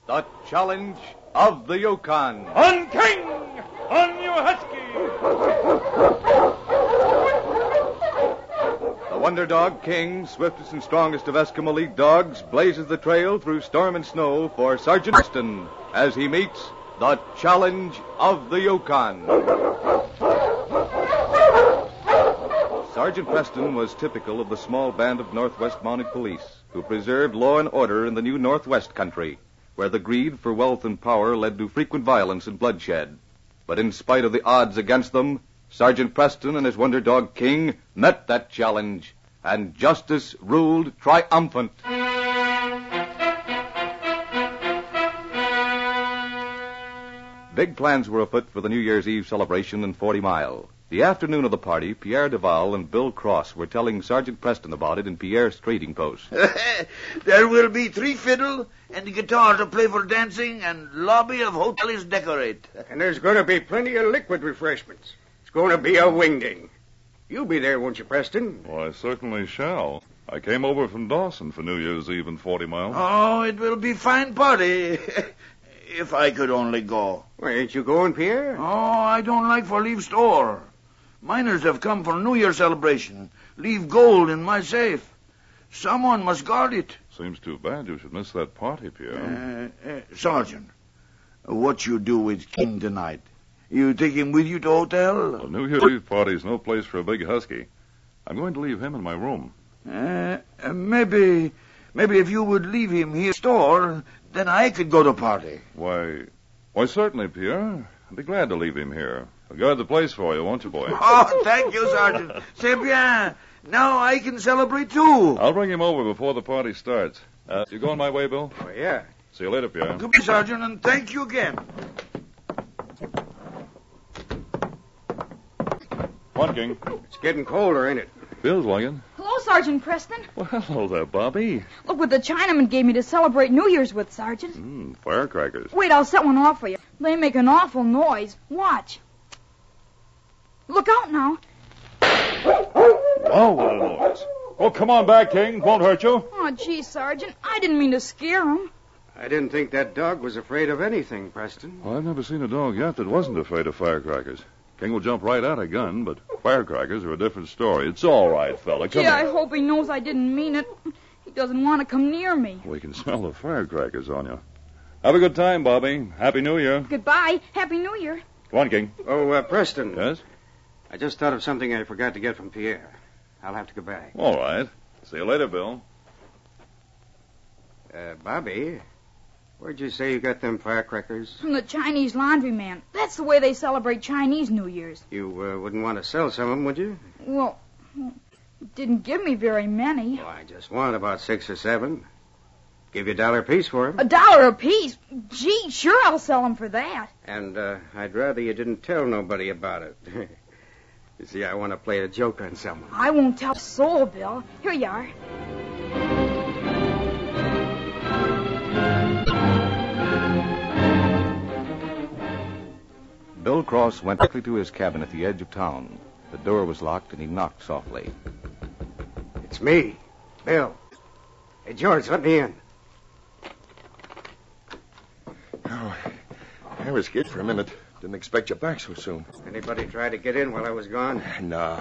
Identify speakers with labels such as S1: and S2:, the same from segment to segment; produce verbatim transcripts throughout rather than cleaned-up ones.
S1: The Challenge of the Yukon.
S2: On King! On you, Husky!
S1: The Wonder Dog King, swiftest and strongest of Eskimo League dogs, blazes the trail through storm and snow for Sergeant Preston as he meets the Challenge of the Yukon. Sergeant Preston was typical of the small band of Northwest Mounted Police who preserved law and order in the new Northwest country, where the greed for wealth and power led to frequent violence and bloodshed. But in spite of the odds against them, Sergeant Preston and his Wonder Dog King met that challenge, and justice ruled triumphant. Big plans were afoot for the New Year's Eve celebration in Forty Mile. The afternoon of the party, Pierre Duval and Bill Cross were telling Sergeant Preston about it in Pierre's trading post.
S3: There will be three fiddle and a guitar to play for dancing, and lobby of hotel is decorate.
S4: And there's going to be plenty of liquid refreshments. It's going to be a wingding. You'll be there, won't you, Preston?
S2: Well, I certainly shall. I came over from Dawson for New Year's Eve in Forty Mile.
S3: Oh, it will be fine party. If I could only go.
S4: Well, ain't you going, Pierre?
S3: Oh, I don't like for leave store. Miners have come for New Year celebration. Leave gold in my safe. Someone must guard it.
S2: Seems too bad you should miss that party, Pierre.
S3: Uh, uh, Sergeant, what you do with King tonight? You take him with you to hotel?
S2: Well, New Year's Eve party's no place for a big husky. I'm going to leave him in my room.
S3: Uh, uh, maybe, maybe if you would leave him here store, then I could go to party.
S2: Why, why certainly, Pierre. I'd be glad to leave him here. I'll guard the place for you, won't you, boy?
S3: Oh, thank you, Sergeant. C'est bien. Now I can celebrate, too.
S2: I'll bring him over before the party starts. Uh, you going my way, Bill?
S4: Oh, yeah.
S2: See you later, Pierre.
S3: Goodbye, Sergeant, and thank you again.
S2: Come on, King.
S4: It's getting colder, ain't it?
S2: Feels like it.
S5: Hello, Sergeant Preston.
S2: Well, hello there, Bobby.
S5: Look what the Chinaman gave me to celebrate New Year's with, Sergeant.
S2: Mmm, firecrackers.
S5: Wait, I'll set one off for you. They make an awful noise. Watch. Look out now.
S2: Oh, what a noise. Oh, come on back, King. Won't hurt you.
S5: Oh, gee, Sergeant. I didn't mean to scare him.
S4: I didn't think that dog was afraid of anything, Preston.
S2: Well, I've never seen a dog yet that wasn't afraid of firecrackers. King will jump right at a gun, but firecrackers are a different story. It's all right, fella. Come
S5: Gee, I
S2: here.
S5: hope he knows I didn't mean it. He doesn't want to come near me.
S2: We can smell the firecrackers on you. Have a good time, Bobby. Happy New Year.
S5: Goodbye. Happy New Year.
S2: Come on, King.
S4: Oh, uh, Preston.
S2: Yes?
S4: I just thought of something I forgot to get from Pierre. I'll have to go back.
S2: All right. See you later, Bill.
S4: Uh, Bobby, where'd you say you got them firecrackers?
S5: From the Chinese laundryman. That's the way they celebrate Chinese New Year's.
S4: You uh, wouldn't want to sell some of them, would you?
S5: Well, didn't give me very many.
S4: Oh, I just want about six or seven. Give you a dollar apiece for them.
S5: A dollar apiece? Gee, sure I'll sell them for that.
S4: And uh, I'd rather you didn't tell nobody about it. You see, I want to play a joke on someone.
S5: I won't tell a soul, Bill. Here you are.
S1: Bill Cross went quickly to his cabin at the edge of town. The door was locked, and he knocked softly.
S4: It's me, Bill. Hey, George, let me in.
S6: Oh, I was scared for a minute. Didn't expect you back so soon.
S4: Anybody try to get in while I was gone?
S6: No.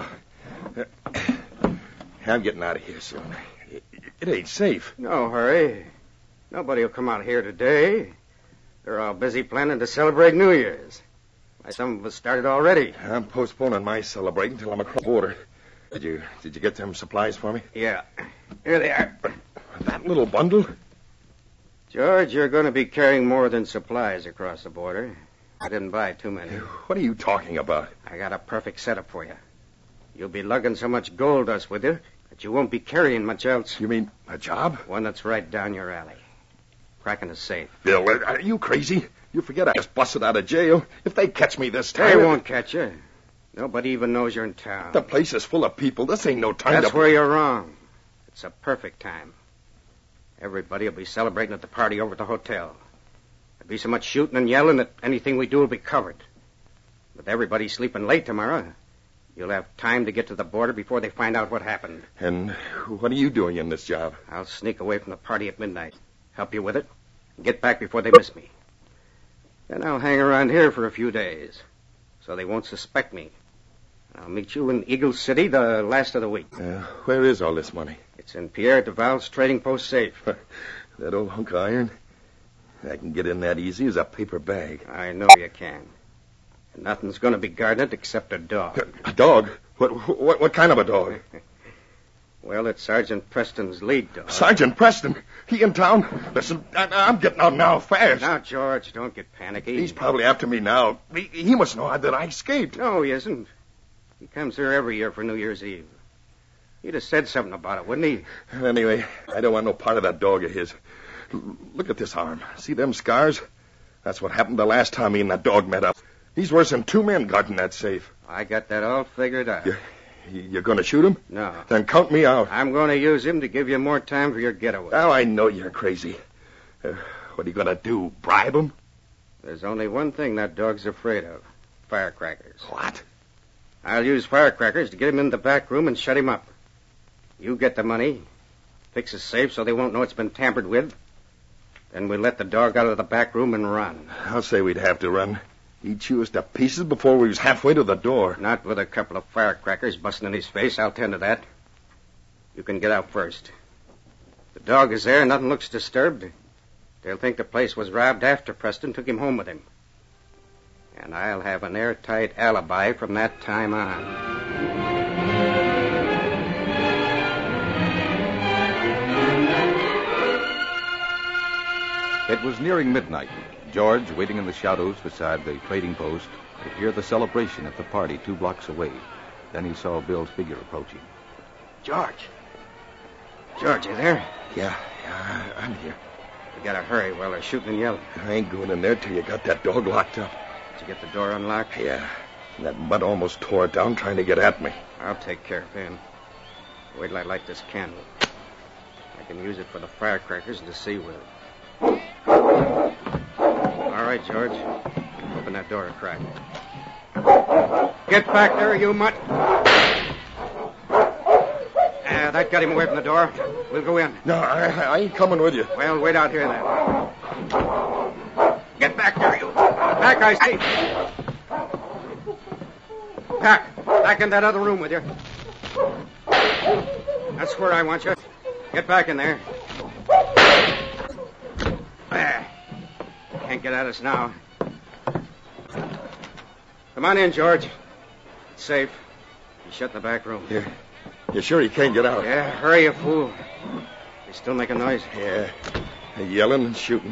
S6: I'm getting out of here soon. It, it ain't safe.
S4: No hurry. Nobody will come out here today. They're all busy planning to celebrate New Year's. Why, some of us started already.
S6: I'm postponing my celebrating until I'm across the border. Did you did you get them supplies for me?
S4: Yeah. Here they are.
S6: That little bundle?
S4: George, you're going to be carrying more than supplies across the border. I didn't buy too many.
S6: What are you talking about?
S4: I got a perfect setup for you. You'll be lugging so much gold dust with you that you won't be carrying much else.
S6: You mean a job?
S4: One that's right down your alley. Cracking a safe.
S6: Bill, are you crazy? You forget I just busted out of jail. If they catch me this time...
S4: They won't catch you. Nobody even knows you're in town.
S6: The place is full of people. This ain't no time
S4: That's
S6: to...
S4: That's where you're wrong. It's a perfect time. Everybody will be celebrating at the party over at the hotel. There'll be so much shooting and yelling that anything we do will be covered. With everybody sleeping late tomorrow, you'll have time to get to the border before they find out what happened.
S6: And what are you doing in this job?
S4: I'll sneak away from the party at midnight. Help you with it? and get back before they miss me. Then I'll hang around here for a few days, so they won't suspect me. I'll meet you in Eagle City the last of the week.
S6: Uh, where is all this money?
S4: It's in Pierre Duval's trading post safe.
S6: That old hunk of iron? I can get in that easy as a paper bag.
S4: I know you can. And nothing's going to be guarded except a dog.
S6: A dog? What, what, what kind of a dog?
S4: Well, it's Sergeant Preston's lead dog.
S6: Sergeant Preston? He in town? Listen, I, I'm getting out now fast.
S4: Now, George, don't get panicky.
S6: He's probably after me now. He, he must know that I escaped.
S4: No, he isn't. He comes here every year for New Year's Eve. He'd have said something about it, wouldn't he?
S6: Anyway, I don't want no part of that dog of his. L- look at this arm. See them scars? That's what happened the last time he and that dog met up. He's worse than two men guarding that safe.
S4: I got that all figured out.
S6: You, you're going to shoot him?
S4: No.
S6: Then count me out.
S4: I'm going to use him to give you more time for your getaway.
S6: Now, I know you're crazy. Uh, what are you going to do, bribe him?
S4: There's only one thing that dog's afraid of. Firecrackers.
S6: What?
S4: I'll use firecrackers to get him in the back room and shut him up. You get the money, fix his safe so they won't know it's been tampered with. Then we let the dog out of the back room and run.
S6: I'll say we'd have to run. He'd chew us to pieces before we was halfway to the door.
S4: Not with a couple of firecrackers busting in his face. I'll tend to that. You can get out first. The dog is there. Nothing looks disturbed. They'll think the place was robbed after Preston took him home with him. And I'll have an airtight alibi from that time on.
S1: It was nearing midnight. George, waiting in the shadows beside the trading post, could hear the celebration at the party two blocks away. Then he saw Bill's figure approaching.
S4: George. George, you there?
S6: Yeah, yeah, I'm here.
S4: You gotta hurry while they're shooting and yelling.
S6: I ain't going in there till you got that dog locked up.
S4: Did you get the door unlocked?
S6: Yeah. And that mud almost tore it down trying to get at me.
S4: I'll take care of him. Wait till I light this candle. I can use it for the firecrackers and to see with it. All right, George. Open that door a crack. Get back there, you mutt. Ah, that got him away from the door. We'll go in.
S6: No, I, I ain't coming with you.
S4: Well, wait out here then. Get back there, you. Back, I say. Back. Back in that other room with you. That's where I want you. Get back in there. There. Can't get at us now. Come on in, George. It's safe. You shut the back room.
S6: You, you sure you can't get out?
S4: Yeah, hurry, you fool. You still making noise?
S6: Yeah. They're yelling and shooting.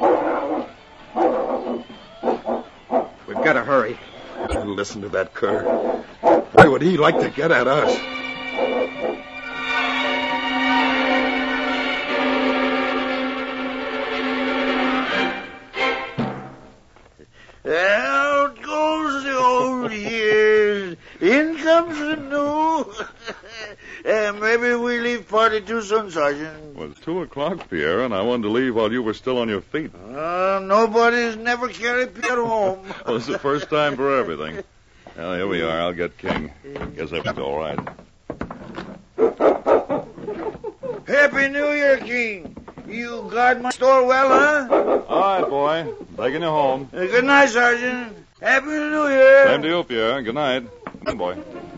S4: We've got to hurry.
S6: Listen to that cur. Why would he like to get at us?
S3: Out goes the old years. In comes the new. uh, maybe we leave party too soon, Sergeant.
S2: Well, it's two o'clock, Pierre, and I wanted to leave while you were still on your feet.
S3: Uh, nobody's never carried Pierre home.
S2: Well, it's the first time for everything. Well, here we are. I'll get King. Guess everything's all right.
S3: Happy New Year, King. You guard my store well, huh?
S2: All right, boy. Taking you home.
S3: Uh, good night, Sergeant. Happy New Year.
S2: Same to you, Pierre. Good night. Good boy.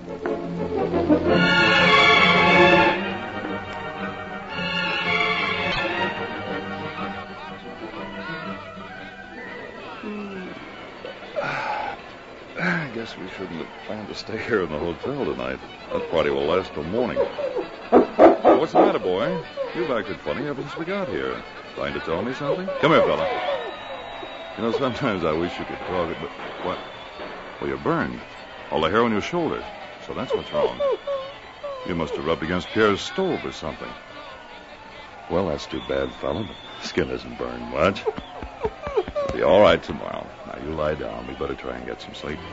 S2: I guess we shouldn't have planned to stay here in the hotel tonight. That party will last till morning. What's the matter, boy? You've acted funny ever since we got here. Trying to tell me something? Come here, fella. You know, sometimes I wish you could talk it, but what? Well, you're burned. All the hair on your shoulder. So that's what's wrong. You must have rubbed against Pierre's stove or something. Well, that's too bad, fella, but skin isn't burned much. It'll be all right tomorrow. Now, you lie down. We better try and get some sleep.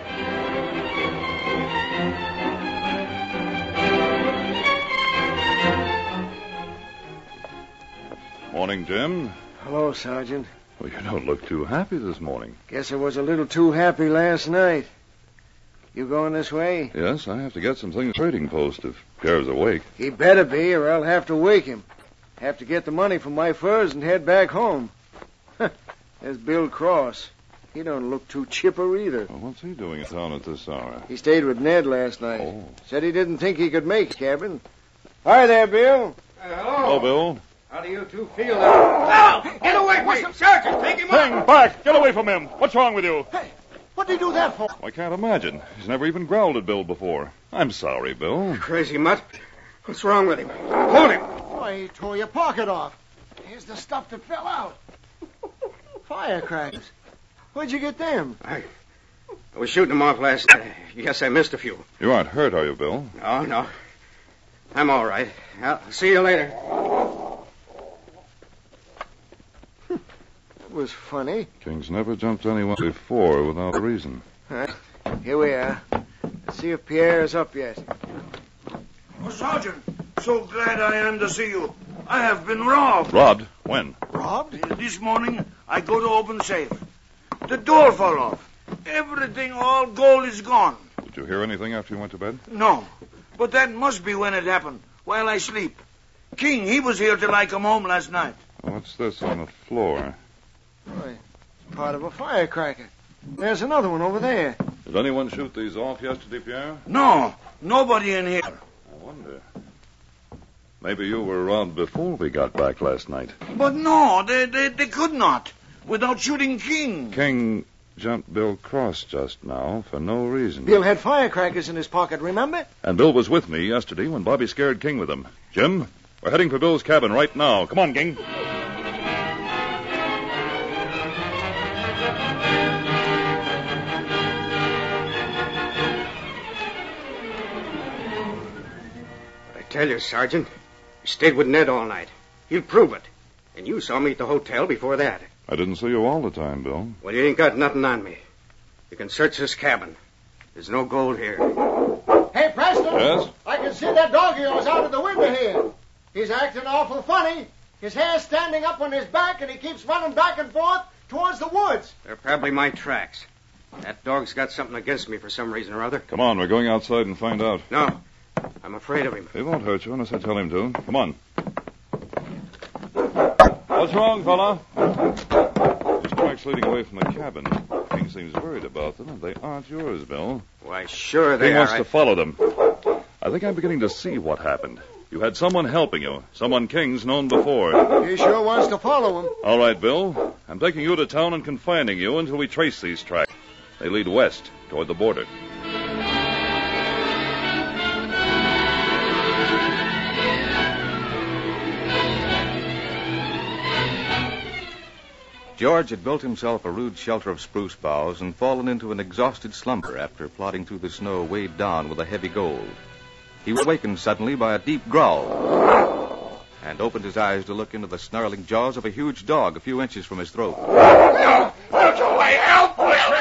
S2: Morning, Jim.
S7: Hello, Sergeant.
S2: Well, you don't look too happy this morning.
S7: Guess I was a little too happy last night. You going this way?
S2: Yes, I have to get some things trading post if Pierre's awake.
S7: He better be, or I'll have to wake him. Have to get the money for my furs and head back home. There's Bill Cross. He don't look too chipper either.
S2: Well, what's he doing in town at this hour?
S7: He stayed with Ned last night.
S2: Oh.
S7: Said he didn't think he could make cabin. Hi there, Bill.
S4: Hello.
S2: Hello, Bill.
S4: How do you two feel now? Oh, get away from him, Sergeant. Take him
S2: Hang
S4: up.
S2: back! Get away from him! What's wrong with you?
S7: Hey, what did he do that for?
S2: I can't imagine. He's never even growled at Bill before. I'm sorry, Bill.
S4: Crazy mutt. What's wrong with him? Hold him.
S7: Why, he tore your pocket off. Here's the stuff that fell out. Firecrackers. Where'd you get them?
S4: I, I was shooting them off last night. Yes, I missed a few.
S2: You aren't hurt, are you, Bill?
S4: No, no. I'm all right. I'll see you later.
S7: That was funny.
S2: King's never jumped anyone before without a reason.
S7: All right, here we are. Let's see if Pierre is up yet.
S3: Oh, Sergeant, so glad I am to see you. I have been robbed.
S2: Robbed? When?
S7: Robbed?
S3: This morning, I go to open safe. The door fell off. Everything, all gold is gone.
S2: Did you hear anything after you went to bed?
S3: No, but that must be when it happened, while I sleep. King, he was here till I come home last night.
S2: What's this on the floor?
S7: Why, it's part of a firecracker. There's another one over there.
S2: Did anyone shoot these off yesterday, Pierre?
S3: No, nobody in here.
S2: I wonder. Maybe you were robbed before we got back last night.
S3: But no, they, they, they could not, without shooting King.
S2: King jumped Bill Cross just now for no reason.
S7: Bill had firecrackers in his pocket, remember?
S2: And Bill was with me yesterday when Bobby scared King with him. Jim, we're heading for Bill's cabin right now. Come on, King.
S4: I tell you, Sergeant, you stayed with Ned all night. He'll prove it. And you saw me at the hotel before that.
S2: I didn't see you all the time, Bill.
S4: Well, you ain't got nothing on me. You can search this cabin. There's no gold here.
S7: Hey, Preston.
S2: Yes?
S7: I can see that dog of yours out of the window here. He's acting awful funny. His hair's standing up on his back, and he keeps running back and forth towards the woods.
S4: They're probably my tracks. That dog's got something against me for some reason or other.
S2: Come on, we're going outside and find out.
S4: No, I'm afraid of him.
S2: He won't hurt you unless I tell him to. Come on. What's wrong, fella? Those tracks leading away from the cabin. King seems worried about them, and they aren't yours, Bill.
S4: Why, sure they
S2: King
S4: are.
S2: wants
S4: I...
S2: to follow them. I think I'm beginning to see what happened. You had someone helping you, someone King's known before.
S7: He sure wants to follow him.
S2: All right, Bill. I'm taking you to town and confining you until we trace these tracks. They lead west, toward the border.
S1: George had built himself a rude shelter of spruce boughs and fallen into an exhausted slumber after plodding through the snow weighed down with a heavy gold. He was awakened suddenly by a deep growl and opened his eyes to look into the snarling jaws of a huge dog a few inches from his throat.
S6: Out your way, help!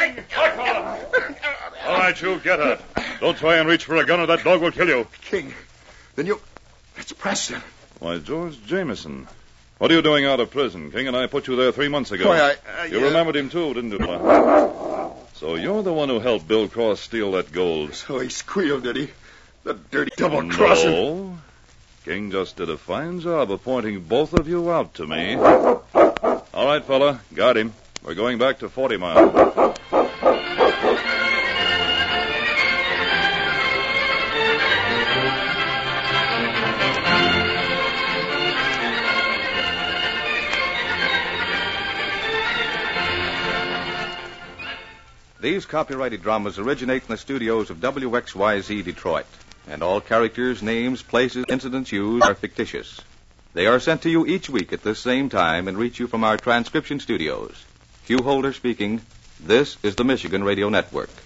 S2: All right, you, get up. Don't try and reach for a gun or that dog will kill you.
S6: King, then you... That's Preston.
S2: Why, George Jameson. What are you doing out of prison? King and I put you there three months ago.
S6: Why, I... I
S2: you
S6: uh...
S2: remembered him, too, didn't you? So you're the one who helped Bill Cross steal that gold.
S6: So he squealed, did he? The dirty double-crosser.
S2: No. King just did a fine job of pointing both of you out to me. All right, fella, got him. We're going back to Forty Mile.
S1: These copyrighted dramas originate in the studios of W X Y Z Detroit, and all characters, names, places, incidents used are fictitious. They are sent to you each week at this same time and reach you from our transcription studios. Hugh Holder speaking. This is the Michigan Radio Network.